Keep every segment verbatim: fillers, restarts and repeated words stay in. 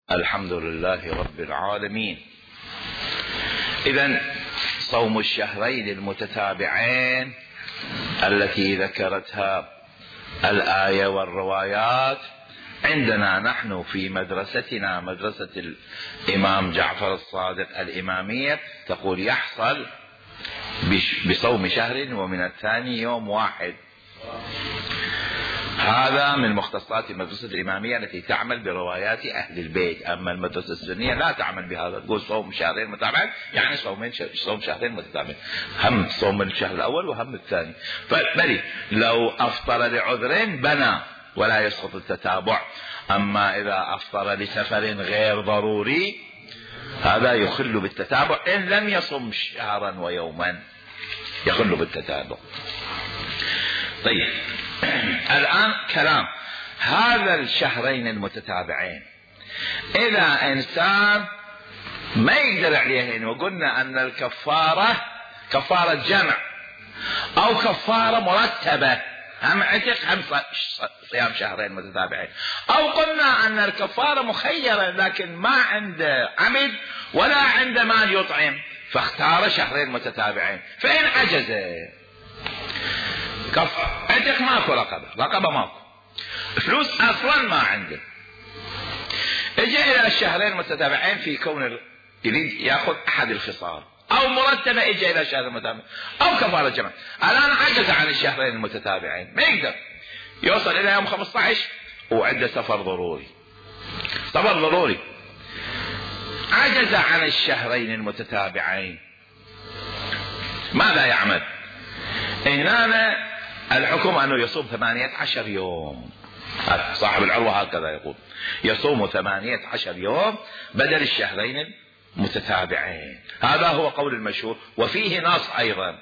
الحمد لله رب العالمين. إذن صوم الشهرين المتتابعين التي ذكرتها الآية والروايات عندنا نحن في مدرستنا مدرسة الإمام جعفر الصادق الإمامية تقول يحصل بصوم شهر ومن الثاني يوم واحد. هذا من مختصات المدرسة الإمامية التي تعمل بروايات أهل البيت. أما المدرسة السنية لا تعمل بهذا، تقول صوم شهرين متتابعين يعني صومين صوم شهرين متتابعين، هم صوم الشهر الأول وهم الثاني. فبلي لو أفطر لعذر بنى ولا يسقط التتابع. أما إذا أفطر لسفر غير ضروري هذا يخل بالتتابع إن لم يصم شهرا ويوما، يخل بالتتابع. طيب الآن كلام هذا الشهرين المتتابعين إذا إنسان ما يقدر عليهن، وقلنا أن الكفارة كفارة جمع أو كفارة مرتبة، هم عتق هم صيام شهرين متتابعين، أو قلنا أن الكفارة مخيرة لكن ما عنده عمد ولا عنده مال يطعم فاختار شهرين متتابعين. فإن عجز كف عتق ماكو، رقبة رقبة ماكو، فلوس أصلا ما عنده، اجى إلى الشهرين متتابعين في كون يريد يأخذ أحد الخصال، أو مرتبة اجى إلى الشهرين المتتابعين أو كفارة جمع. الآن عجز عن الشهرين المتتابعين، ما يقدر يوصل إلى يوم خمسة عشر وعنده سفر ضروري، سفر ضروري عجز عن الشهرين المتتابعين، ماذا يعمل؟ هنا الحكم أنه يصوم ثمانية عشر يوم. صاحب العروة هكذا يقول يصوم ثمانية عشر يوم بدل الشهرين المتتابعين. هذا هو قول المشهور، وفيه نص أيضا.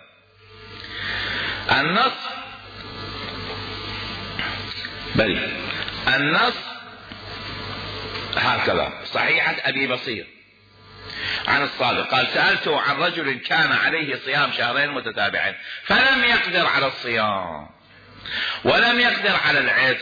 النص بل النص هكذا صحيحة أبي بصير عن الصادق قال سألته عن رجل كان عليه صيام شهرين متتابعين فلم يقدر على الصيام ولم يقدر على العتق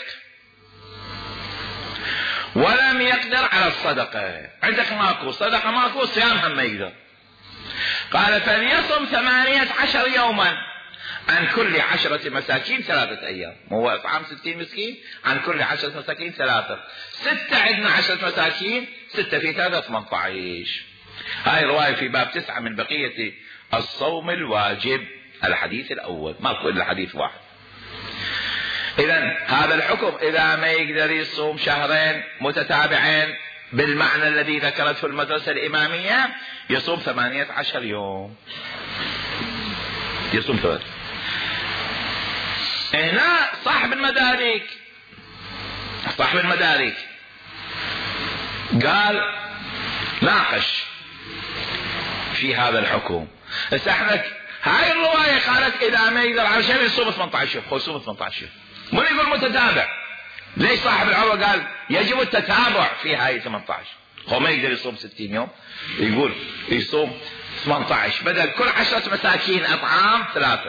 ولم يقدر على الصدقة. عندك ماكو صدقة ماكو صيام هم ما يقدر. قال فليصم ثمانية عشر يوما عن كل عشرة مساكين ثلاثة أيام. هو إطعام ستين مسكين عن كل عشرة مساكين ثلاثة، ستة عندنا عشرة مساكين، ستة في ثلاثة ثمانية عشر. هاي رواية في باب تسعة من بقية الصوم الواجب، الحديث الأول، ماكو إلا حديث واحد. إذن هذا الحكم إذا ما يقدر يصوم شهرين متتابعين بالمعنى الذي ذكرته المدرسة الإمامية يصوم ثمانية عشر يوم، يصوم ثمانية. هنا صاحب المدارك صاحب المدارك قال ناقش في هذا الحكم. بس احنا هاي الرواية قالت إذا ما يقدر على شيء يصوم ثمانية عشر، خو يصوم ثمانية عشر، من يقول متتابع؟ ليش صاحب العروة قال يجب التتابع في هاي ثمانية عشر؟ هو ما يقدر يصوم ستين يوم، يقول يصوم ثمانية عشر بدل كل عشرة مساكين أطعام ثلاثة،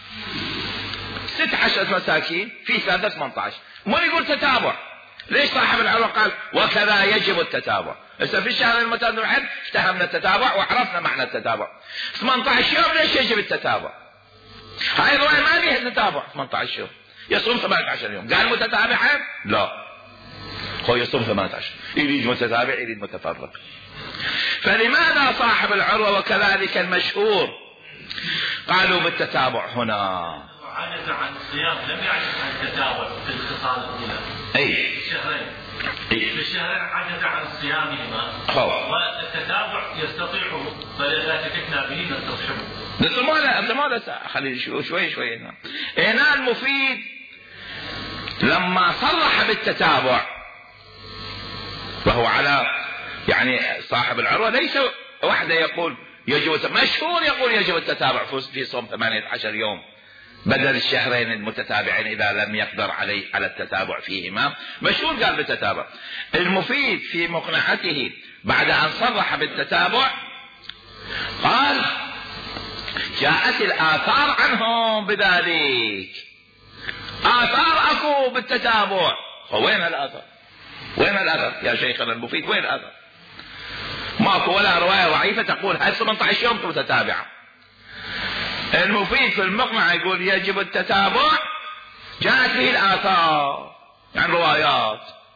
ست عشرة مساكين في ثلاثة ثمانية عشر، من يقول تتابع؟ ليش صاحب العروة قال وكذا يجب التتابع؟ هسه في الشهر المتتابعين افتهمنا التتابع وعرفنا معنى التتابع. ثمانية عشر يوم ليش يجب التتابع؟ هاي الرواية ما فيها تتابع. ثمانية عشر يوم يصوم ثمانية عشر يوم، قال متتابعين؟ لا، هو يصوم ثمانية عشر، يريد متتابع يريد متفرق. فلماذا صاحب العروة وكذلك المشهور قالوا بالتتابع هنا؟ عجز عن الصيام لم يعجز عن التتابع في الخصال الأولى. أي الشهرين أي في الشهرين عجز عن صيامهما والتتابع يستطيعه، فلذا شككنا به نستصحبه. بس ما لا ما لا خلي شوي شوي هنا. هنا المفيد لما صرح بالتتابع وهو على يعني صاحب العروة ليس وحده يقول يجب، مشهور يقول يجب التتابع في صوم ثمانية عشر يوم بدل الشهرين المتتابعين إذا لم يقدر عليه على التتابع فيهما، مشهور قال بالتتابع. المفيد في مقنعته بعد أن صرح بالتتابع قال جاءت الآثار عنهم بذلك، آثار أكو بالتتابع. وين الآثار؟ وين الأثر يا شيخنا المفيد؟ وين الأثر؟ ماكو ولا رواية ضعيفة تقول هاي ثمانية عشر يوم متتابعة. المفيد في المقنع يقول يجب التتابع، جاءت به الآثار، يعني روايات،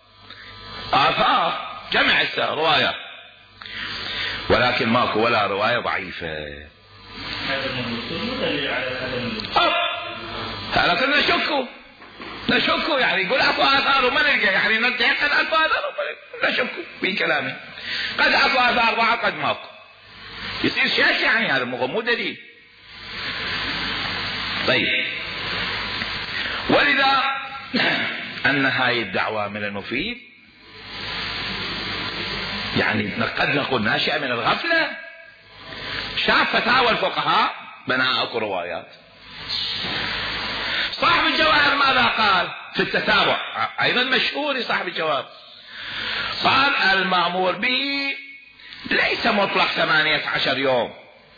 آثار جمع روايات، ولكن ماكو ولا رواية ضعيفة. هذا كنا نشكوا نشكوا يعني يقول اكو آثار وما نلقى، يعني نتيقن اكو آثار وما نشكوا في كلامه. قد اكو آثار ضعف قد ماكو، يصير شك يعني، هذا مو دليل. طيب، ولذا أن هاي الدعوة من المفيد يعني قد نقول ناشئة من الغفلة. شاف فتاوى الفقهاء بناء اكو روايات. صاحب الجواهر ماذا قال في التتابع؟ ايضا مشهور صاحب الجواهر، قال المأمور به ليس مطلق ثمانية عشر يوم،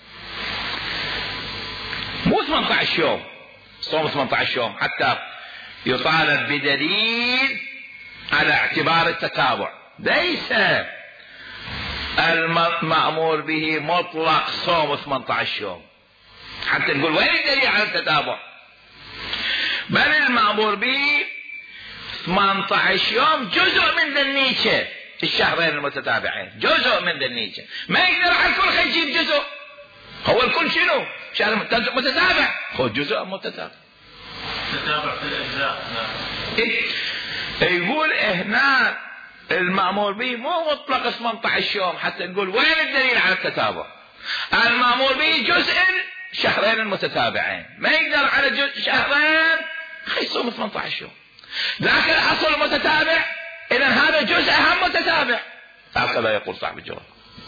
مو ثمانية عشر يوم، صوم ثمانية عشر يوم حتى يطالب بدليل على اعتبار التتابع. ليس المأمور به مطلق صوم ثمانية عشر يوم حتى نقول وين الدليل على التتابع، بل المأمور به ثمانية عشر يوم جزء من ذنيشة الشهرين المتتابعين، جزء من ذنيشة، ما يقدر على الكل خي يجيب جزء. هو الكل شنو؟ شهر متتابع، هو جزء متتابع. تتابع في الأجزاء. إيه؟ يقول هنا المأمور به مو مطلق ثمانية عشر يوم حتى نقول وين الدليل على التتابع. المأمور به جزء شهرين المتتابعين، ما يقدر على جزء شهرين يصوم ثمانية عشر يوم، لكن الأصل متتابع، إذا هذا جزء أهم متتابع. هكذا يقول صاحب الجواب.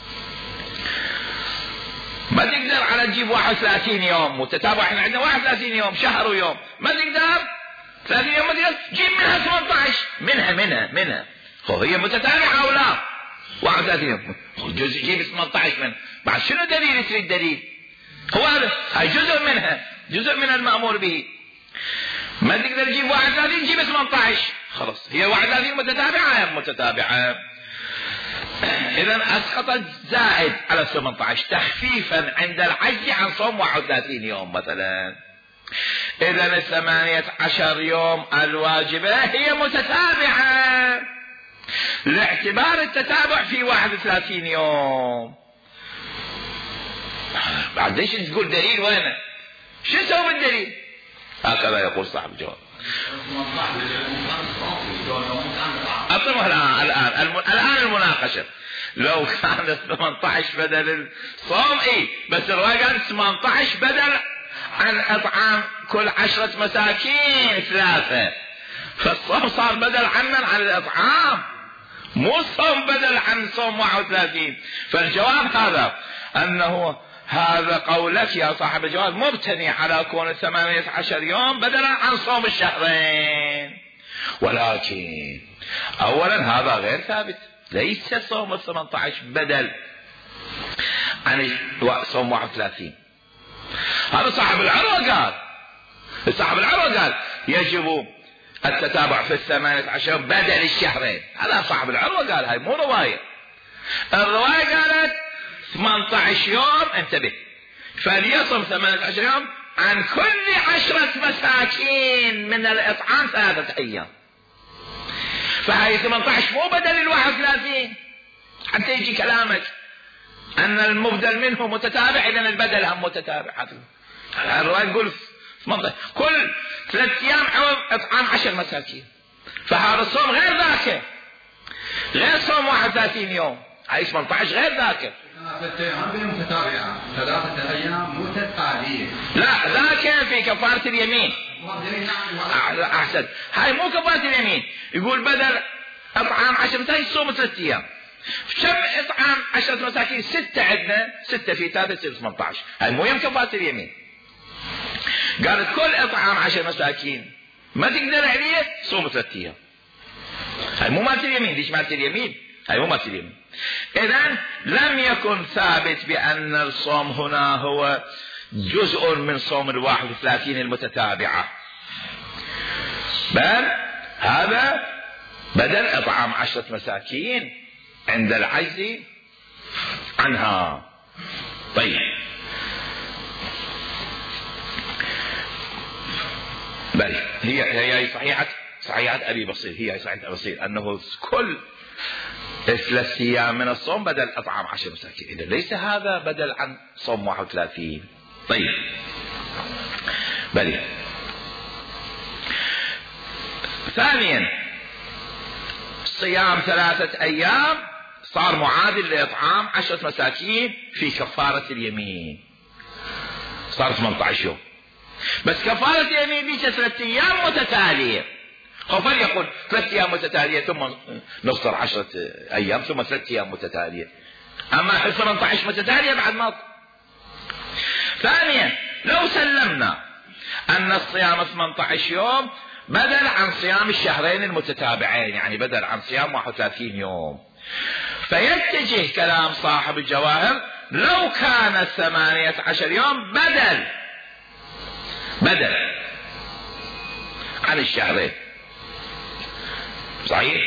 ما تقدر على تجيب واحد وثلاثين يوم متتابع، احنا عندنا واحد وثلاثين يوم شهر ويوم، ما تقدر ثلاثين يوم، ما تقدر جيب منها ثمانية عشر، منها منها منها هو هي متتابعة أو لا؟ واحد وثلاثين يوم جزء جيب ثمانية عشر من بعد شنو دليل؟ تريد دليل؟ هو هذا هاي جزء منها، جزء من المأمور به. ما تقدر تجيب واحد وثلاثين جيب ثمانية عشر، خلاص هي واحد وثلاثين متتابعة أم متتابعة. إذا أسقطت زائد على ثمانية عشر تخفيفا عند العجز عن صوم واحد وثلاثين يوم مثلا. إذا الثمانية عشر يوم الواجبة هي متتابعة لاعتبار التتابع في واحد وثلاثين يوم. بعد ليش تقول دليل وين؟ شو سوى الدليل؟ هكذا يقول صاحب الجواب. أطرمه الآن الآن الآن المناقشة. لو كانت ثمانية عشر بدل الصوم إيه، بس الرواية قالت ثمانية عشر بدل عن إطعام كل عشرة مساكين ثلاثة، فالصوم صار بدل عنا عن الإطعام، مو الصوم بدل عن صوم واحد وثلاثين. فالجواب هذا أنه هذا قولك يا صاحب الجواب مبتني على كون ثمانية عشر يوم بدلا عن صوم الشهرين، ولكن أولا هذا غير ثابت، ليس صوم ثمانية عشر بدل عن صوم واحد وثلاثين. هذا صاحب العروة قال، صاحب العروة قال يجب التتابع في الثمانية عشر بدل الشهرين، هذا صاحب العروة قال، هاي مو رواية. الرواية قالت ثمانية عشر يوم، انتبه، فليصم ثمانية عشر يوم عن كل عشرة مساكين من الإطعام ثلاثة أيام. فهي ثمانية عشر مو بدل الواحد وثلاثين حتى يجي كلامك أن المبدل منه متتابع، إذن البدل هم متتابع. الرواية تقول كل ثلاثة أيام عوض إطعام عشر مساكين، فهذا الصوم غير ذاك، غير صوم واحد وثلاثين يوم، هاي ثمانية عشر غير ذاك. متتابعة ثلاثة أيام متتالية، لا ذاك في كفارة اليمين. أحسن، هاي مو كفارة اليمين، يقول بدل إطعام عشر مساكين صوم ثلاثة أيام. كم إطعام عشرة مساكين؟ ستة عندنا، ستة في ثلاثة تصير ثمانية عشر، هاي مو يوم كفارة اليمين. قالت كل إطعام عشر مساكين ما تقدر عليه صوم ثلاثة أيام، هاي مو مالت اليمين. ليش مالت اليمين؟ هاي مو مالت اليمين. إذن لم يكن ثابت بأن الصوم هنا هو جزء من صوم الواحد وثلاثين المتتابعة، بل هذا بدل إطعام عشرة مساكين عند العجز عنها. طيب بل هي هي صحيحة صحيحة أبي بصير، هي صحيحة أبي بصير أنه كل ثلاث أيام من الصوم بدل إطعام عشر مساكين، إذا ليس هذا بدل عن صوم واحد وثلاثين. طيب بل ثانيا صيام ثلاثة أيام صار معادل لإطعام عشرة مساكين في كفارة اليمين، صار ثمانية عشر يوم، بس كفارة اليمين ليش ثلاثة أيام متتالية، فليقل ثلاثة أيام متتالية ثم نفطر عشرة أيام ثم ثلاثة أيام متتالية، أما ثمانية عشر متتالية بعد ما. ثانيا لو سلمنا أن الصيام ثمانية عشر يوم بدل عن صيام الشهرين المتتابعين، يعني بدل عن صيام واحد وثلاثين يوم، فيتجه كلام صاحب الجواهر لو كان ثمانية عشر يوم بدل بدل عن الشهرين. صحيح؟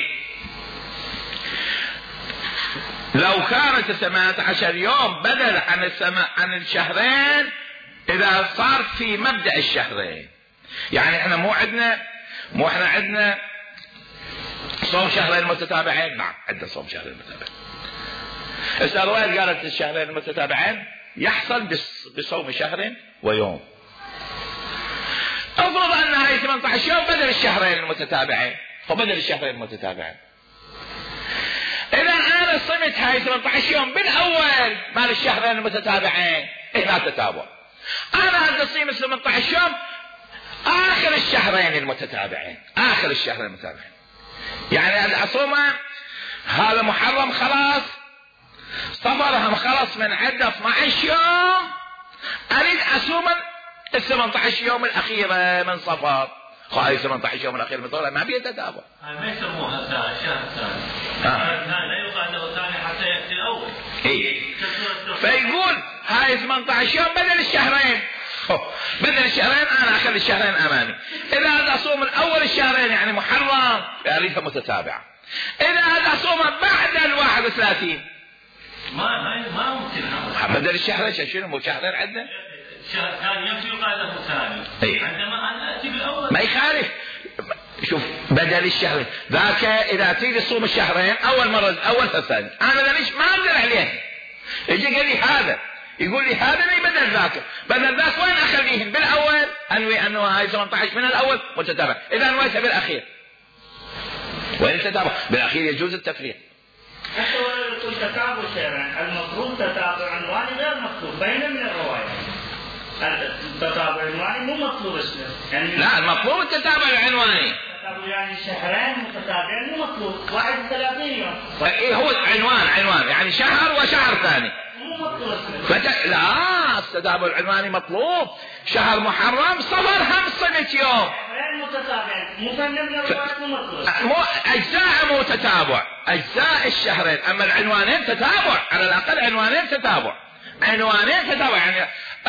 لو كانت ثمانية عشر يوم بدل عن السما... عن الشهرين إذا صار في مبدأ الشهرين، يعني احنا مو عندنا مو احنا عندنا صوم شهرين متتابعين، نعم عندنا صوم شهرين متتابعين. الرواية قالت الشهرين المتتابعين يحصل بصوم شهر ويوم. افرض ان هاي ثمانية عشر يوم بدل الشهرين المتتابعين، فبدل الشهرين المتتابعين. اذا انا صمت هاي ثمانية عشر يوم بالاول مال الشهرين المتتابعين، هنا تتابع. انا عندي صيام ثمانية عشر يوم اخر الشهرين المتتابعين، اخر الشهرين المتتابعين، يعني اصومه هذا محرم خلاص، صبرهم خلاص من عدة اثني عشر يوم، اريد اصوم ال ثمانية عشر يوم الاخيره من صفر، هاي ثمانية عشر يوم الاخير من صفر ما بيه تتابع. هاي ما يسموها الشهر الثاني، الشهر الثاني لا يقال له الثاني حتى ياتي الاول. اي فيقول هاي ثمانية عشر يوم بدل الشهرين، بدل الشهرين انا اخذ الشهرين امامي. اذا اصوم الاول الشهرين يعني محرم اريدها متتابعه. اذا اصوم بعد الواحد وثلاثين ما ما ما ممكن هذا بدل الشهرين. شنو مو شهرين عندنا؟ الشهر الثاني يمشي يقال له ثاني. أي. عندما انا اتي بالاول ما يخالف. شوف بدل الشهرين ذاك اذا تيجي تصوم الشهرين اول مره اول فالثاني، انا ليش ما اقدر عليه؟ يجي قال لي هذا يقول لي هذا ما بدل ذاك، بدل ذاك وين اخليهن؟ بالاول انوي انه هاي ثمانية عشر من الاول متتابع، اذا نويتها بالاخير وين تتابع؟ بالاخير يجوز التفريق. حتى ولو يكون تتابع شرعا، المفروض تتابع عنواني غير مطلوب بين من الروايات. التتابع العنواني مو مطلوب اسمه، يعني لا المطلوب التتابع العنواني. التتابع يعني شهرين متتابعين مو مطلوب، واحد وثلاثين يوم. ايه هو عنوان عنوان يعني شهر وشهر ثاني. مو مطلوب اسمه. فت... لا التتابع العنواني مطلوب، شهر محرم صبر هم صمت يوم. شهرين متتابعين، مو فن من الروايات مو مطلوب. مو اجزاء مو تتابع، اجزاء الشهرين، اما العنوانين تتابع، على الاقل عنوانين تتابع، عنوانين تتابع يعني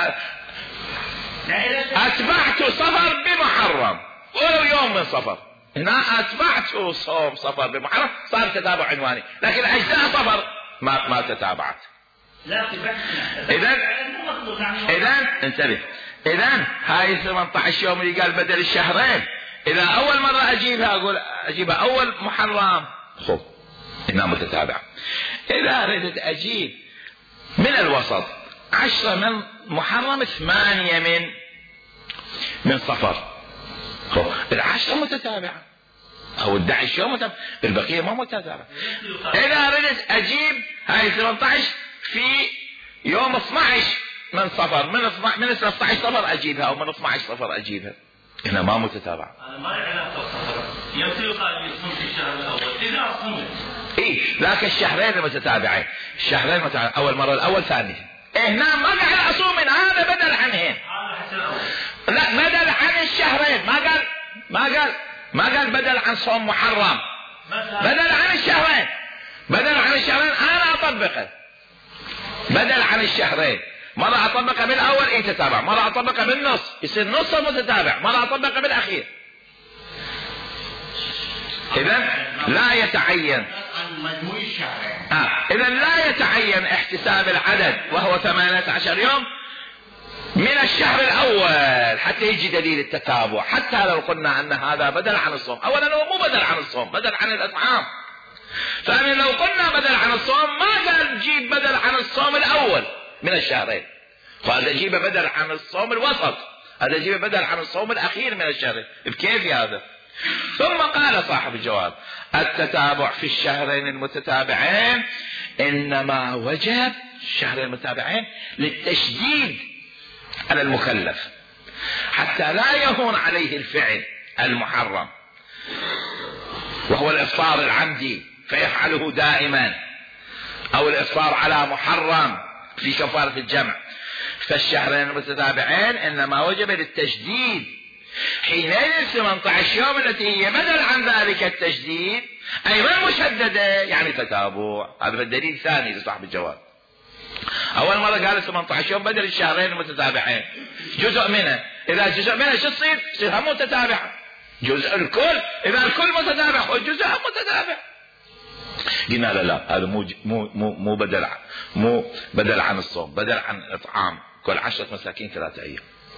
اتبعت صفر بمحرم ولو يوم من صفر، هنا اتبعت صوم صفر بمحرم صار تتابع عنواني، لكن اجزاء صفر ما ما تتابعت. لا تبعتنا. اذا اذا انتبه، اذا هاي ثمانية عشر يوم اللي قال بدل الشهرين، اذا اول مرة اجيبها اقول اجيبها اول محرم خب هنا متتابعة. اذا ردت اجيب من الوسط عشرة من محرم ثمانية من من صفر، خب العشرة متتابعة او الأحد عشر يوم متتابعة، البقية ما متتابعة. اذا ردت اجيب هاي ثمانية عشر في يوم اثني عشر من صفر، من من ثلاثة عشر صفر اجيبها او من اثني عشر صفر اجيبها، هنا ما متتابعة. هذا ما له علاقة بالصفر، يمكن يقال صمت الشهر الاول اذا صمت. اي ذاك الشهرين المتتابعين، الشهرين المتتابعين اول مرة الاول ثاني، هنا ما قال اصوم من هذا بدل عنهن. هذا حتى الاول. لا بدل عن الشهرين، ما قال ما قال ما قال بدل عن صوم محرم، بدل عن الشهرين، بدل عن الشهرين انا اطبقه بدل عن الشهرين، مرة اطبقه بالاول ايه تتابع، مرة اطبقه بالنص يصير نص متتابع، مرة اطبقه بالاخير. إذن لا يتعين عن مجموع الشهرين. آه. إذن لا يتعين احتساب العدد وهو ثمانية عشر يوم من الشهر الأول حتى يجي دليل التتابع، حتى لو قلنا أن هذا بدل عن الصوم. أولا هو مو بدل عن الصوم، بدل عن الإطعام. ثانيا لو قلنا بدل عن الصوم ما قال جيب بدل عن الصوم الأول من الشهرين، فهذا جيب بدل عن الصوم الوسط، هذا جيب بدل عن الصوم الأخير من الشهرين. بكيف هذا؟ ثم قال صاحب الجواب: التتابع في الشهرين المتتابعين إنما وجب الشهرين المتتابعين للتشديد على المكلف حتى لا يهون عليه الفعل المحرم وهو الإفطار العمدي فيفعله دائما، أو الإفطار على محرم في كفارة الجمع. فالشهرين المتتابعين إنما وجب للتشديد، حينئذ ثمانية عشر يوم التي هي بدل عن ذلك التشديد أيضا مشددة، يعني تتابع. هذا الدليل الثاني لصاحب الجواب. أول مرة قال ثمانية عشر يوم بدل الشهرين المتتابعين، جزء منها، إذا جزء منها شو تصير؟ تصير هم متتابعة. جزء الكل، إذا الكل متتابع والجزء هم متتابع. قلنا لا لا، هذا مو مو مو مو بدل مو بدل عن الصوم، بدل عن الإطعام كل عشرة مساكين ثلاثة أيام.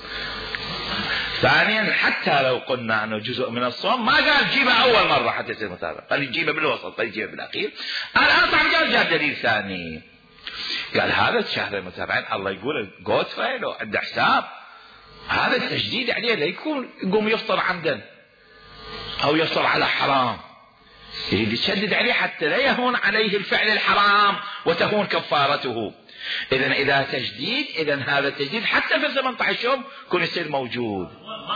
ثانيا حتى لو قلنا أنه جزء من الصوم ما قال جيبه أول مرة حتى يصير متابع، قال جيبه بالوسط، قال جيبه بالأخير. الآن طبعا قال جاب دليل ثاني، قال هذا الشهر المتابعين الله يقول قوت فايل عنده حساب، هذا التشديد عليه لا يكون يقوم يفطر عمدا أو يفطر على حرام، يريد يشدد عليه حتى لا يهون عليه الفعل الحرام وتهون كفارته. إذن إذا تجديد، إذن هذا التجديد حتى في ثمانية عشر يوم يكون يصير موجود.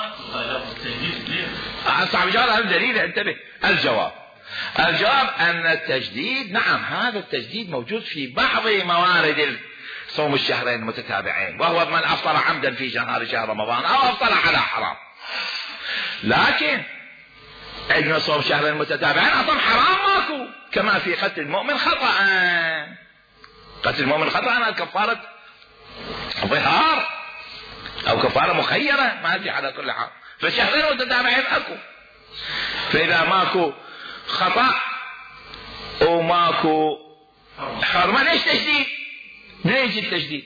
صعب الجواب. هذا دليل. انتبه. الجواب الجواب أن التجديد، نعم هذا التجديد موجود في بعض موارد صوم الشهرين المتتابعين، وهو من أفطر عمدا في نهار شهر رمضان أو أفطر على حرام. لكن عندنا صوم شهرين متتابعين أصلا حرام ماكو، كما في قتل المؤمن خطأ. قتل المؤمن خطأ أنا كفارة ظهار أو كفارة مخيرة ما أدري، على كل حال فالشهرين متتابعين أكو. فإذا ماكو خطأ وماكو حرمة ليش تجديد؟ ليش التجديد؟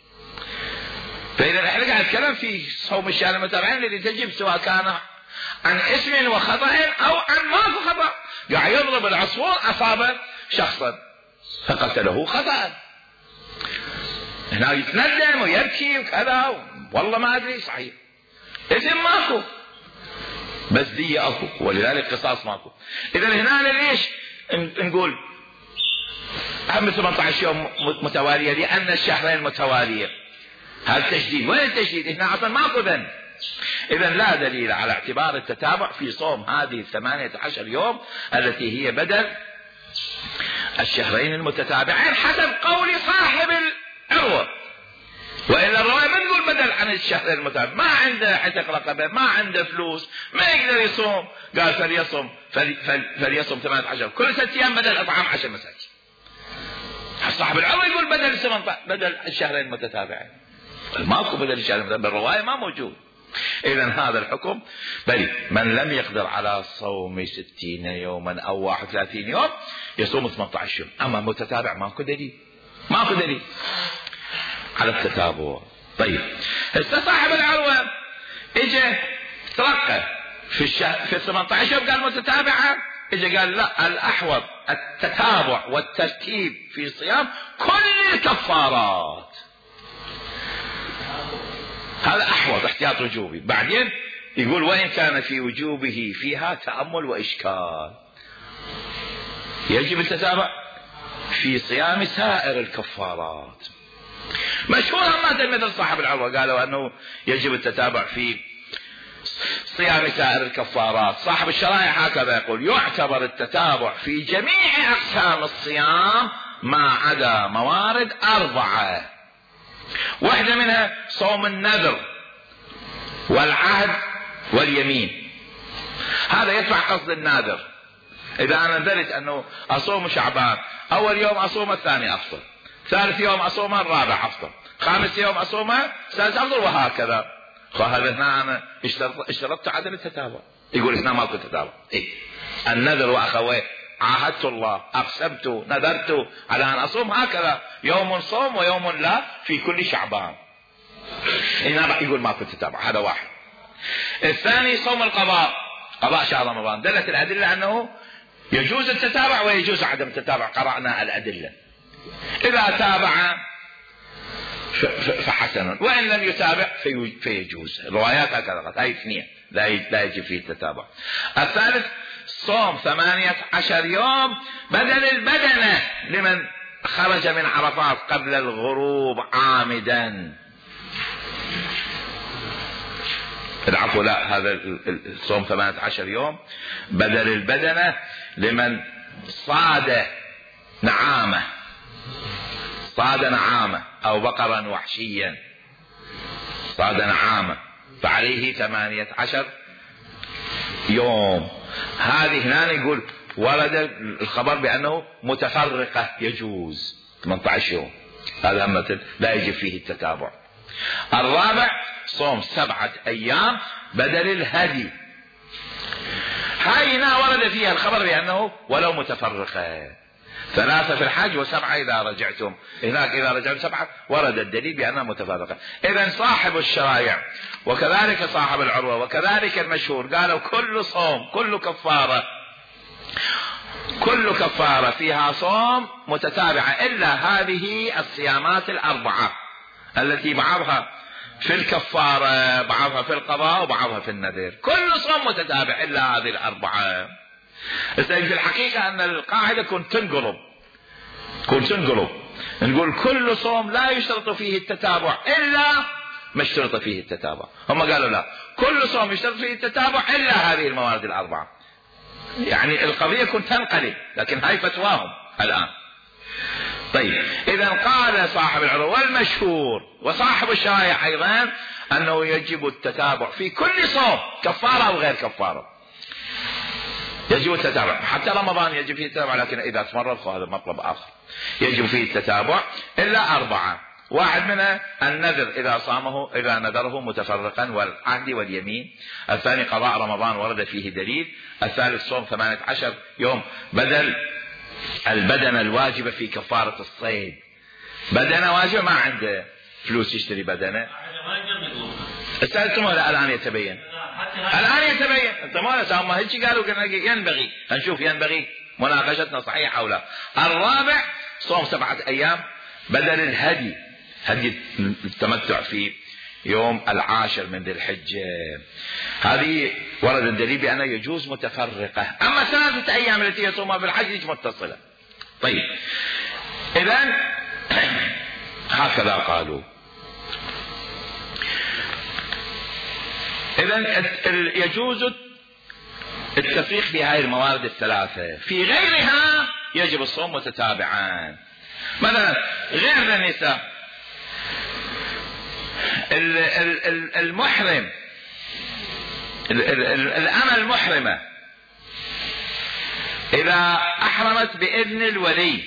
فإذا احنا قاعد نتكلم في صوم الشهر المتابعين الذي تجب سواء كان عن اسم وخطأ أو عن ماكو خطأ. قاعد يضرب العصفور أصاب شخصا فقتله خطأ، هنا يتندم ويبكي وكذا والله ما أدري صحيح، اسم ماكو بس دية أكو، ولذلك قصاص ماكو. إذا هنا ليش نقول أهم ثمانية عشر يوم متوالية؟ لأن الشهرين متوالية. هذا التشديد. وين التشديد؟ هنا أصلا ماكو ذنب. إذا لا دليل على اعتبار التتابع في صوم هذه الثمانية عشر يوم التي هي بدل الشهرين المتتابعين حسب قول صاحب العروة. وإلا الرواية ما تقول بدل عن الشهرين المتتابع، ما عنده عتق رقبة، ما عنده فلوس، ما يقدر يصوم، قال فليصوم فليصوم ثمانية عشر كل ست أيام بدل إطعام عشر مساكين. صاحب العروة يقول بدل بدل الشهرين المتتابعين، ماكو بدل الشهرين المتتابعين، بالرواية ما موجود. إذن هذا الحكم بل من لم يقدر على صوم ستين يوما أو واحد وثلاثين يوم يصوم ثمانية عشر يوم. أما متتابع ماكو دليل، ماكو دليل على التتابع. طيب هسه صاحب العروة اجى ترقى في الشهر في ثمانية عشر قال متتابعة، اجى قال لا الأحوط التتابع والترتيب في صيام كل الكفارات، هذا أحوط احتياط وجوبي. بعدين يقول وإن كان في وجوبه فيها تأمل وإشكال، يجب التتابع في صيام سائر الكفارات. مشهورا ما مثل صاحب العروة قالوا أنه يجب التتابع في صيام سائر الكفارات. صاحب الشرائع هكذا يقول يعتبر التتابع في جميع أقسام الصيام ما عدا موارد أربعة، واحدة منها صوم النذر والعهد واليمين. هذا يدفع قصد الناذر. إذا أنا نذرت أنه أصوم شعبان، أول يوم أصوم الثاني أفطر، ثالث يوم أصوم الرابع أفطر، خامس يوم أصوم سادس أفطر، وهكذا. فهذا هنا أنا اشترطت عدم التتابع. يقول هنا ماكو تتابع. إيه النذر وأخويه، عاهدت الله، أقسمت، نذرت على أن أصوم، هكذا يوم صوم ويوم لا في كل شعبان. هنا يقول ما كنت تتابع، هذا واحد. الثاني صوم القضاء، قضاء شهر رمضان، دلت الأدلة أنه يجوز التتابع ويجوز عدم التتابع، قرأنا الأدلة. إذا تابع فحسنا، وإن لم يتابع فيجوز. الروايات هكذا، هاي اثنين لا يجب فيه التتابع. الثالث صوم ثمانية عشر يوم بدل البدنة لمن خرج من عرفات قبل الغروب عامدا. العفو لا، هذا الصوم ثمانية عشر يوم بدل البدنة لمن صاد نعامة، صاد نعامة أو بقرا وحشيا، صاد نعامة فعليه ثمانية عشر يوم. هذه هنا يقول ورد الخبر بأنه متفرقة يجوز ثمانية عشر يوم، هذا مثل لا يجب فيه التتابع. الرابع صوم سبعة أيام بدل الهدي، هاي هنا ورد فيها الخبر بأنه ولو متفرقة، ثلاثة في الحج وسبعة إذا رجعتم، هناك إذا رجعتم سبعة ورد الدليل بأنها متفرقة. إذن صاحب الشرائع وكذلك صاحب العروة وكذلك المشهور قالوا كل صوم كل كفارة كل كفارة فيها صوم متتابعة إلا هذه الصيامات الأربعة التي بعضها في الكفارة، بعضها في القضاء، وبعضها في النذر، كل صوم متتابع إلا هذه الأربعة. في الحقيقة أن القاعدة كنت تنقلب كنت تنقلب نقول كل صوم لا يشترط فيه التتابع إلا ما اشترط فيه التتابع. هم قالوا لا، كل صوم يشترط فيه التتابع إلا هذه الموارد الأربعة. يعني القضية كنت تنقلب، لكن هاي فتواهم الآن. طيب إذا قال صاحب العروة والمشهور وصاحب الشرائع أيضا أنه يجب التتابع في كل صوم، كفارة أو غير كفارة، يجب التتابع. حتى رمضان يجب فيه التتابع، لكن إذا تمرض فهذا مطلب آخر، يجب فيه التتابع إلا أربعة. واحد منها النذر إذا صامه إذا نذره متفرقا والعهد واليمين. الثاني قضاء رمضان ورد فيه دليل. الثالث صوم ثمانية عشر يوم بدل البدنة الواجبة في كفارة الصيد. بدنة واجبة ما عنده فلوس يشتري بدنة، استاذ الآن يتبين الآن يتبين انت ما هم هيك قالوا ينبغي. نشوف ينبغي مناقشتنا صحيحة أو لا. الرابع صوم سبعة أيام بدل الهدي، هدي التمتع في يوم العاشر من ذي الحجة. هذه ورد الدليل بأنه يجوز متفرقة. أما ثلاثة أيام التي يصومها في الحج متصلة. طيب إذن هكذا قالوا. إذن يجوز التفريق في هذه الموارد الثلاثة. في غيرها يجب الصوم متتابعا. مثلا غير النساء، المحرم الأمة المحرمة إذا أحرمت بإذن الولي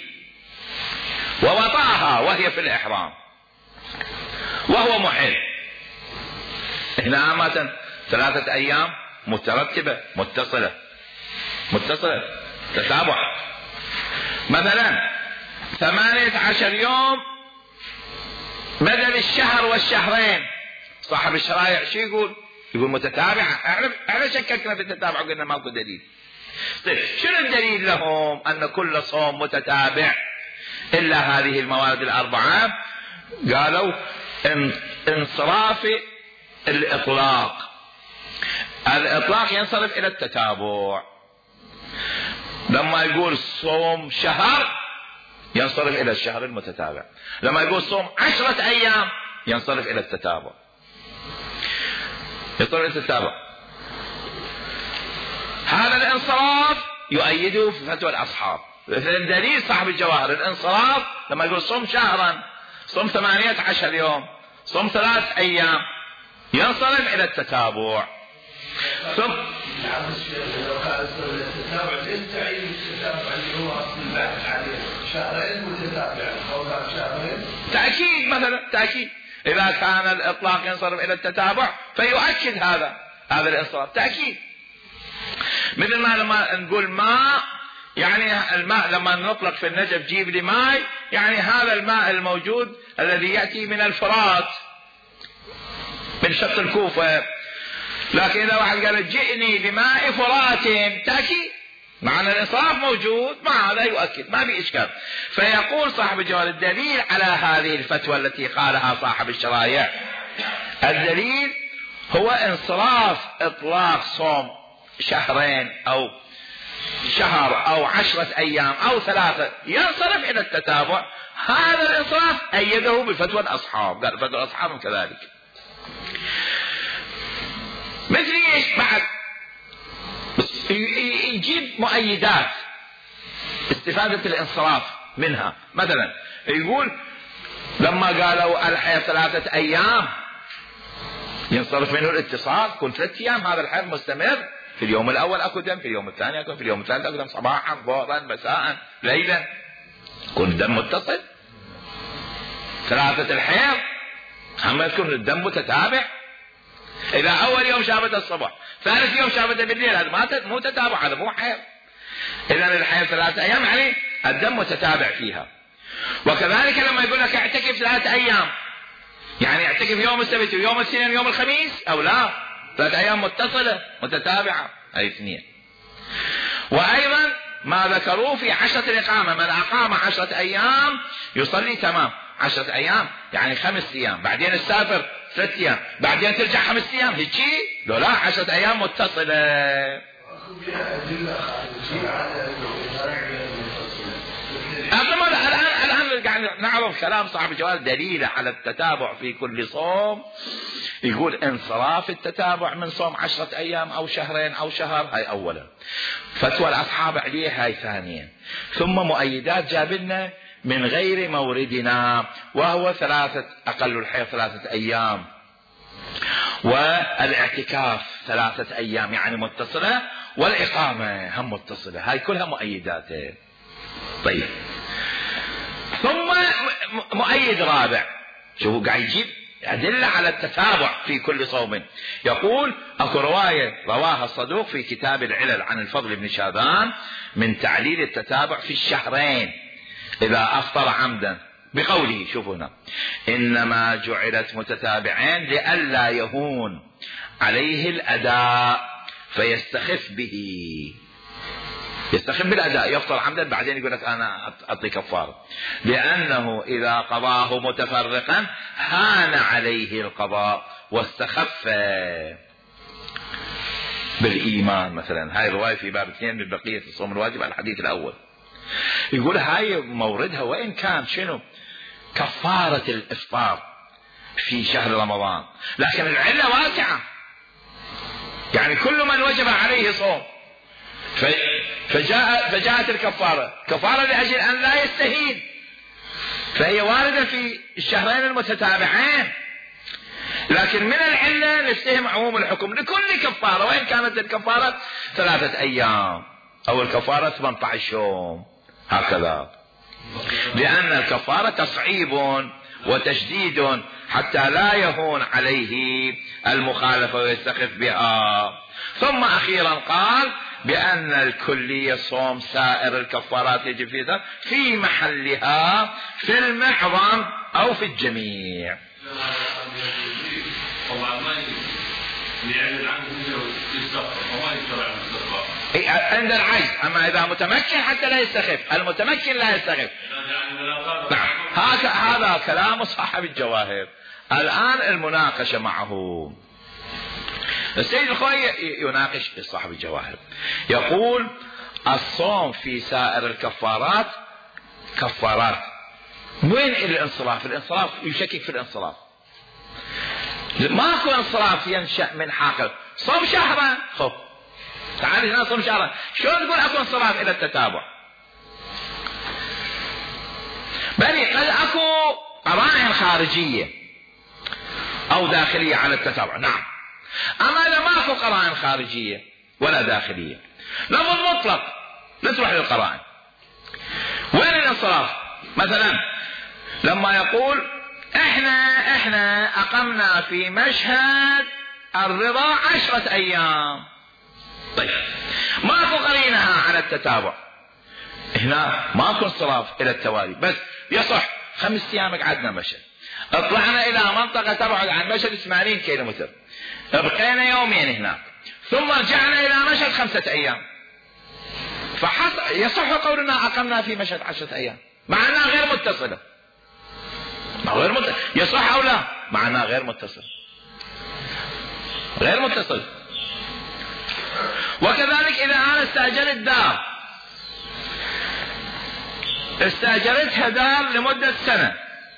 ووطأها وهي في الإحرام وهو محرم، هنا عامة ثلاثة أيام مترتبة متصلة متصلة تتابع. مثلا ثمانية عشر يوم بدل الشهر والشهرين. صاحب الشرائع شو يقول؟ يقول متتابع. احنا شككنا في التتابع وقلنا ماكو دليل. طيب شنو الدليل لهم ان كل صوم متتابع الا هذه الموارد الاربعه؟ قالوا انصراف الاطلاق. الاطلاق ينصرف الى التتابع. لما يقول صوم شهر ينصرف إلى الشهر المتتابع، لما يقول صوم عشرة أيام ينصرف إلى التتابع، ينصرف إلى التتابع. هذا الانصراف يؤيده في فتوى الأصحاب. دليل صاحب الجواهر الانصراف لما يقول صوم شهرا، صوم ثمانية عشر يوم، صوم ثلاث أيام، ينصرف إلى التتابع. ثم شهرين متتابعين أو شهرين تأكيد. مثلا تأكيد إذا كان الإطلاق ينصرف إلى التتابع فيؤكد هذا هذا الانصراف تأكيد. مثل ما لما نقول ماء، يعني الماء لما نطلق في النجف جيب لي ماء، يعني هذا الماء الموجود الذي يأتي من الفرات من شط الكوفة. لكن إذا واحد قال جئني بماء فرات تأكيد معنى الإنصراف موجود، مع هذا يؤكد ما في إشكال. فيقول صاحب الجواب الدليل على هذه الفتوى التي قالها صاحب الشرائع، الدليل هو انصراف إطلاق صوم شهرين أو شهر أو عشرة أيام أو ثلاثة ينصرف إلى التتابع. هذا الانصراف أيده بفتوى الأصحاب، قال فتوى الأصحاب كذلك. مثل ايش بعد؟ يجيب مؤيدات استفادة الانصراف منها. مثلا يقول لما قالوا الحيض ثلاثة أيام ينصرف منه الاتصال، كل ثلاثة أيام هذا الحيض مستمر، في اليوم الأول أكو دم، في اليوم الثاني أكو، في اليوم الثالث أكو دم، صباحا ظهرا مساء ليلا، كل دم متصل. ثلاثة الحيض هم يكون الدم متتابع. إذا أول يوم شابت الصبح، ثالث يوم شابت بالليل، هذا ما مو تتابع، هذا مو حيض. إذا الحيض ثلاثة أيام يعني الدم متتابع فيها. وكذلك لما يقول لك اعتكف ثلاثة أيام، يعني اعتكف يوم السبت ويوم الاثنين ويوم الخميس أو لا، ثلاثة أيام متصلة متتابعة، أي اثنين. وأيضا ما ذكروه في عشرة الإقامة، من أقام عشرة أيام يصلي تمام. عشرة أيام يعني خمس أيام، بعدين تسافر ثلاث أيام، بعدين ترجع خمس أيام، هيجي لو لا عشرة أيام متصلة. الآن الآن قاعد نعرف كلام صاحب الجواب دليل على التتابع في كل صوم. يقول انصراف التتابع من صوم عشرة أيام أو شهرين أو شهر، هاي أولا. فتوى الأصحاب عليه هاي ثانيا. ثم مؤيدات جابلنا من غير موردنا، وهو ثلاثة أقل الحيض ثلاثة أيام، والاعتكاف ثلاثة أيام يعني متصلة، والإقامة هم متصلة، هاي كلها مؤيداته. طيب ثم مؤيد رابع، شوفوا قاعد يجيب أدلة على التتابع في كل صوم. يقول اكو رواية رواها الصدوق في كتاب العلل عن الفضل بن شاذان من تعليل التتابع في الشهرين إذا أفطر عمدا، بقوله شوفوا هنا: إنما جعلت متتابعين لئلا يهون عليه الأداء فيستخف به. يستخف بالأداء، يفطر عمدا بعدين يقول لك أنا أعطي كفارة، لأنه إذا قضاه متفرقا هان عليه القضاء واستخف بالإيمان. مثلا هاي الرواية في باب اثنين من بقية الصوم الواجب على الحديث الأول. يقول هاي موردها وإن كان شنو كفارة الإفطار في شهر رمضان، لكن العلة واسعة، يعني كل من وجب عليه صوم فجاء فجاءت الكفارة، كفارة لأجل أن لا يستهين، فهي واردة في الشهرين المتتابعين. لكن من العلة نستهم عموم الحكم لكل كفارة، وإن كانت الكفارة ثلاثة أيام أو الكفارة ثمانية عشر يوم هكذا، لأن الكفارة تصعيب وتشديد حتى لا يهون عليه المخالفة ويستخف بها. ثم أخيرا قال بأن الكلية صوم سائر الكفارات يجب فيها في محلها في المعظم أو في الجميع. عند العجز، أما إذا متمكن حتى لا يستخف، المتمكن لا يستخف. نعم، هذا كلام صاحب الجواهر. الآن المناقشة معه، السيد الخوي يناقش صاحب الجواهر، يقول الصوم في سائر الكفارات كفارات، وين الانصراف؟ الانصراف يشكك في الانصراف، ماكو انصراف ينشأ من حاقل صوم شهرا. خب تعال هنا صوم شهرا، شلون تقول اكو انصراف الى التتابع؟ بل قد اكو قرائن خارجية او داخلية على التتابع، نعم. اما اذا ماكو قرائن خارجية ولا داخلية، لفظ مطلق لا تروح للقرائن. وين الانصراف؟ مثلا لما يقول احنا احنا اقمنا في مشهد الرضا عشرة ايام، طيب ماكو قرينها على التتابع، هنا ماكو انصراف الى التوالي، بس يصح خمس ايام قعدنا مشهد، اطلعنا الى منطقة تبعد عن مشهد ثمانين كيلو متر، بقينا يومين هناك، ثم رجعنا الى مشهد خمسة ايام، فيصح قولنا اقمنا في مشهد عشرة ايام، مع انها غير متصلة. غير متصل يصح او لا؟ مع انها غير متصل غير متصل. وكذلك اذا انا استاجرت دار، استاجرتها دار لمدة سنة،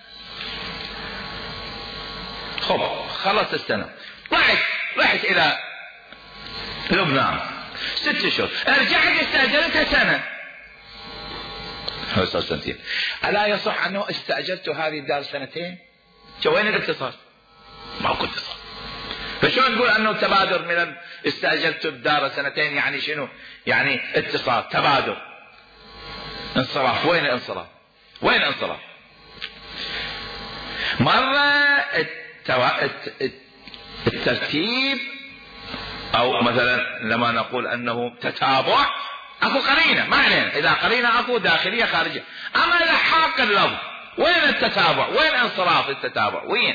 خب خلص السنة، رحت رحت الى لبنان ست اشهر، رجعت استاجرتها سنة، صار سنتين، ألا يصح أنه استأجرت هذه الدار سنتين؟ وين الاتصال؟ ماكو اتصال. فشلون تقول أنه تبادر من استأجرت الدار سنتين يعني شنو؟ يعني اتصال تبادر انصراف. وين الانصراف؟ وين الانصراف؟ مرة التو... الترتيب أو مثلا لما نقول أنه تتابع اكو قرينة، ما علينا، اذا قرينة اكو داخلية خارجية. اما لحاق اللفظ وين التتابع؟ وين انصراف التتابع؟ وين؟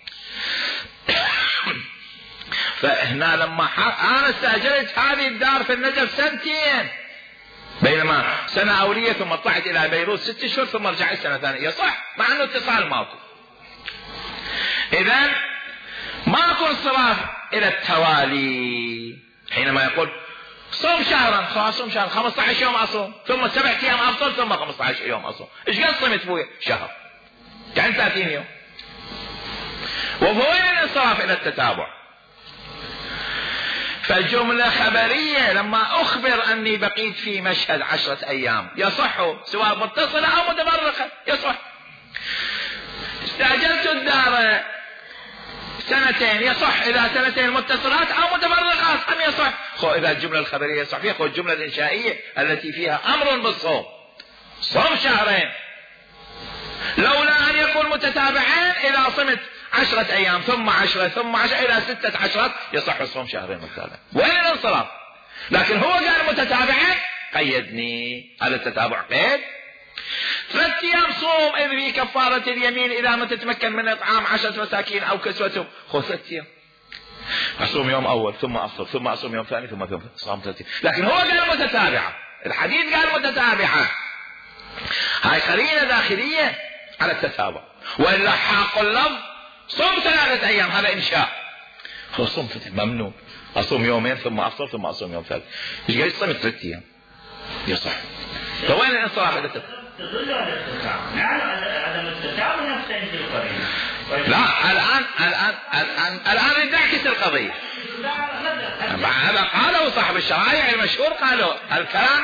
فهنا لما حق انا استاجرت هذه الدار في النجف سنتين، بينما سنة اولية ثم طلعت الى بيروت ست اشهر ثم رجعت سنة ثانية، يصح مع انه اتصال ماكو. اذا ماكو انصراف الى التوالي. حينما يقول صوم شهرا، خلاص صوم شهر، خمسة عشر يوم اصوم، ثم سبعة ايام افطر، ثم خمسة عشر يوم اصوم. ايش قد صمت بويا؟ شهر، يعني ثلاثين يوم. وين الانصراف الى التتابع؟ فالجملة خبرية لما اخبر اني بقيت في مشهد عشرة ايام يصح، سواء متصلة او متفرقة يصح. استأجرت الدار سنتين يصح إذا سنتين متصلات أو متفرقات أم يصح؟ خو إذا الجملة الخبرية صحيحة، خو الجملة الإنشائية التي فيها أمر بالصوم، صوم شهرين، لولا أن يكون متتابعين إذا صمت عشرة أيام ثم عشرة ثم عشرة إلى ستة عشرات يصح الصوم شهرين متتابع. وين الانصراف؟ لكن هو قال متتابعين، قيدني على التتابع قيد. ثلاث ايام صوم اذ في كفارة اليمين اذا ما تتمكن من اطعام عشرة مساكين او كسوتهم، خذ ثلاث ايام، اصوم يوم اول ثم افطر ثم اصوم يوم ثاني ثم ثم صام ثلاث ايام. لكن هو قال متتابعة، الحديث قال متتابعة، هاي قرينة داخلية على التتابع. والا حاق اللفظ صوم ثلاثة ايام، هذا انشاء، هو صوم ثلاث ممنوع، اصوم يومين ثم افطر ثم اصوم يوم ثالث. ايش قال صمت ثلاث ايام يصح. فوين الانصراف الى التتابع؟ تدل على التتابع، يعني عدم التتابع نفسه عند القرينة. لا الآن الآن الآن الآن ندعكس القضية. هذا قاله صاحب الشرائع المشهور، قالوا الكلام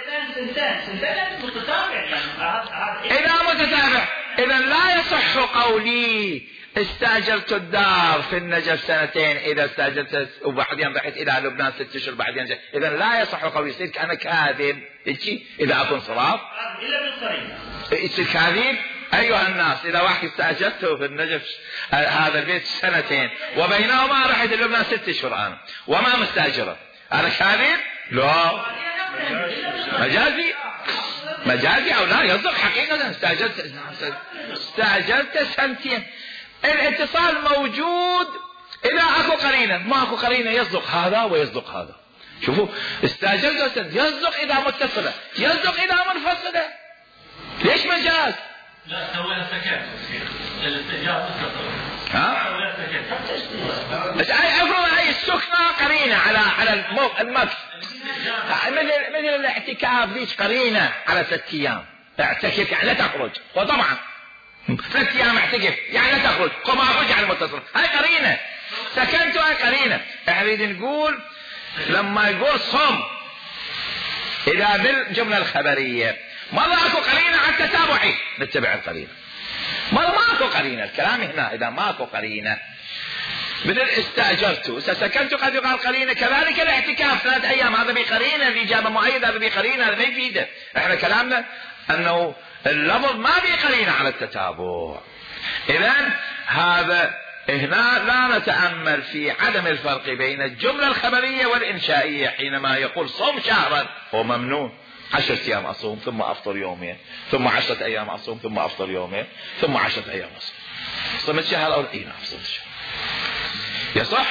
إذا متتابع. إذا لا يصح قولي استاجرت الدار في النجف سنتين إذا استاجرت وبعدين رحت إلى لبنان ست أشهر بعدين، إذا لا يصح قولي، يصير كأنا كاذب إذا أكون صراف إلا بالقرينة، يصير كاذب. أيها الناس، إذا واحد استأجرته في النجف هذا البيت سنتين وبينهما رحت لبنان ست أشهر أنا وما مستأجره، أنا كاذب؟ لا، مجازي مجازي أو لا، يصدق حقيقة استأجرت استأجرت سنتين. الاتصال موجود إذا أكو قرينة، ما أكو قرينة يصدق هذا ويصدق هذا. شوفوا استأجرت سنتين يصدق إذا متصلة، يصدق إذا منفصلة. ليش مجاز؟ لا سويها سكت الاستئجار متصل. ها؟ سويها سكت. بس أي أفرض هاي السكنة قرينة على على المكس، مثل مثل الاعتكاف ليش قرينة على ثلاث أيام، اعتكف يعني لا تخرج، وطبعا ثلاث أيام اعتكف يعني لا تخرج، وما أخرج على المتصل، هاي قرينة. سكنت هاي قرينة. نريد نقول لما يقول صم إذا بالجملة الخبرية مرة أكو قرينة على التتابعي نتبع القرينة، مرة ما أكو قرينة. الكلام هنا إذا ما أكو قرينة مثل استأجرت سكنت قد يقال قرينة. كذلك الاعتكاف ثلاث أيام هذا بقرينة، الإجابة مؤيدة هذا بقرينة، هذا ما يفيده. إحنا كلامنا أنه اللفظ ما بقرينة على التتابع. إذن هذا هنا لا نتأمل في عدم الفرق بين الجملة الخبرية والإنشائية. حينما يقول صوم شهرا هو ممنوع، عشرة أيام أصوم ثم أفطر يومين، ثم عشرة أيام أصوم ثم أفطر يومين، ثم عشرة أيام أصوم. صمت شهر أو إيه؟ نعم صمت شهر يصح.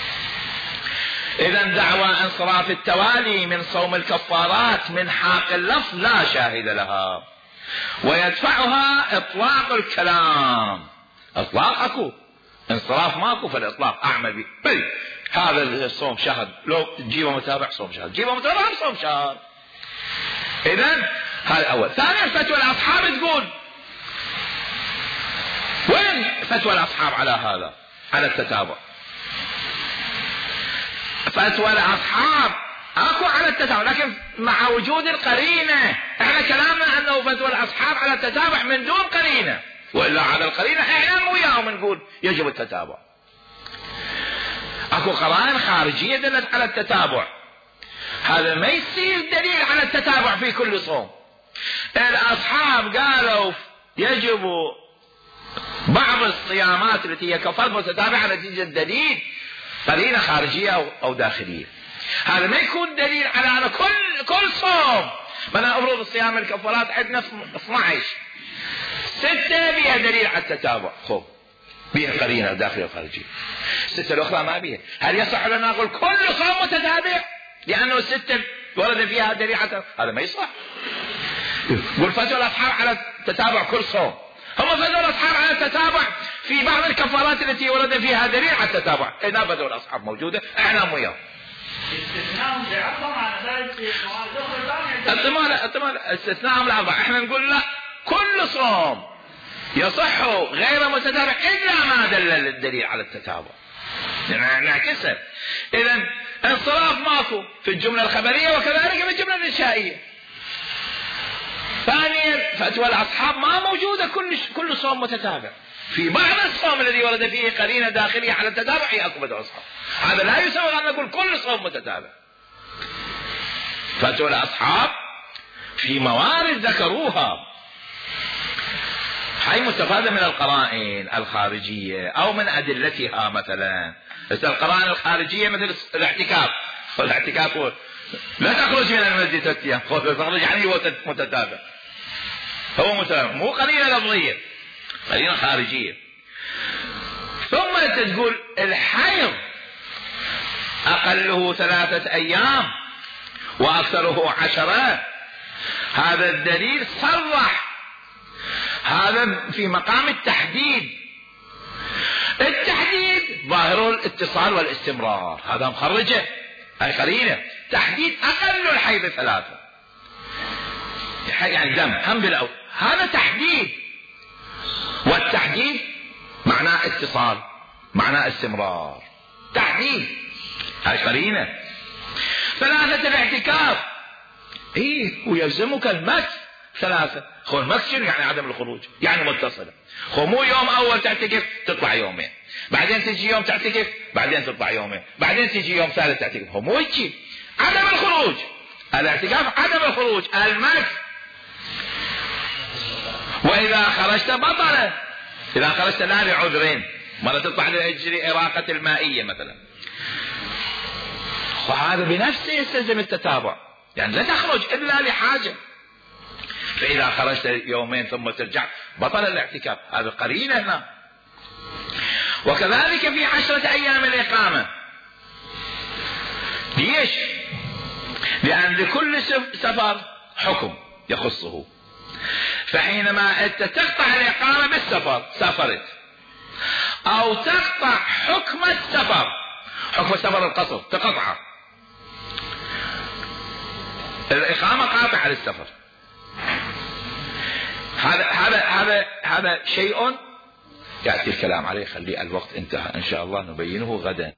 إذا دعوى انصراف التوالي من صوم الكفارات من حاق اللفظ لا شاهد لها، ويدفعها إطلاق الكلام. إطلاق أكو، انصراف ماكو، فالإطلاق أعمل به. بل هذا الصوم شهر، لو تجيبه متابع صوم شهر، تجيبه متابع صوم شهر. إذن هذا أول. ثانيا فتوى الأصحاب تقول، وين فتوى الأصحاب على هذا، على التتابع؟ فتوى الأصحاب أكو على التتابع، لكن مع وجود القرينة. احنا كلامنا أنه فتوى الأصحاب على التتابع من دون قرينة، وإلا على القرينة احنا وياهم نقول يجب التتابع. أكو قرائن خارجية دلت على التتابع، هذا ما يصير دليل على التتابع في كل صوم. الأصحاب قالوا يجب بعض الصيامات التي هي كفارة متتابعة نتيجة دليل قرينة خارجية أو داخلية. هذا ما يكون دليل على أن كل كل صوم. أنا أفرض الصيام الكفارات عندنا اثني عشر، ستة بها دليل على التتابع، خب بها قرينة داخلية وخارجية، ستة الأخرى ما بها. هل يصح لنا نقول كل صوم متتابع لأنه الستة ورد فيها دليل على؟ هذا ما يصح. قل فتوى الأصحاب على التتابع كل صوم، هم فتوى الأصحاب على التتابع في بعض الكفارات التي ورد فيها دليل على التتابع. هنا فتوى الأصحاب موجودة، احنا وياهم. استثناءهم لعظم على ذلك احتمال احتمال استثناءهم لعظم. احنا نقول لا، كل صوم يصح غير متتابع إلا ما دل الدليل على التتابع. يعني نعكسها. إذن انصراف ماكو في الجملة الخبرية وكذلك في الجملة الإنشائية. ثانيا فتوى الأصحاب ما موجودة كل كل صوم متتابع. في بعض الصوم الذي ورد فيه قرينة داخلية على التتابع يأكل فتوى الأصحاب. هذا لا يسوي أن نقول كل صوم متتابع. فتوى الأصحاب في موارد ذكروها، هاي مستفادة من القرائن الخارجية أو من أدلتها. مثلا القرائن الخارجية مثل الاعتكاف، والاعتكاف هو لا تخرج من المسجد ثلاث أيام، تخرج يعني هو متتابع، هو متتابع، مو قرينة لفظية، قرينة خارجية. ثم أنت تقول الحيض أقله ثلاثة أيام وأكثره عشرة، هذا الدليل صرح، هذا في مقام التحديد. التحديد ظاهر الاتصال والاستمرار، هذا مخرجه، هاي قرينة. تحديد أقل الحيض ثلاثة، يعني دم هم بالأول، هذا تحديد. والتحديد معناه اتصال، معناه استمرار، تحديد، هاي قرينة. ثلاثة الاعتكاف، ايه ويلزمك المكث ثلاثة. خو المكث يعني عدم الخروج، يعني متصلة. خو مو يوم أول تعتكف تطلع يومين، بعدين تجي يوم تعتكف، بعدين تطلع يومين، بعدين تجي يوم ثالث تعتكف. هو مو هيك، عدم الخروج. الاعتكاف عدم الخروج، المكث. وإذا خرجت بطلة، إذا خرجت لا لعذرين، مرة تطلع لأجل إراقة المائية مثلا، وهذا بنفسه يستلزم التتابع، يعني لا تخرج إلا لحاجة. فإذا خرجت يومين ثم ترجع بطل الاعتكاف، هذا قرينة هنا. وكذلك في عشرة أيام الإقامة. ليش؟ لأن لكل سفر حكم يخصه، فحينما أنت تقطع الإقامة بالسفر، سافرت، أو تقطع حكم السفر، حكم السفر القصر تقطعه، الإقامة قاطعة للسفر. هذا هذا هذا هذا شيء يأتي الكلام عليه، خلي الوقت انتهى، إن شاء الله نبينه غدا.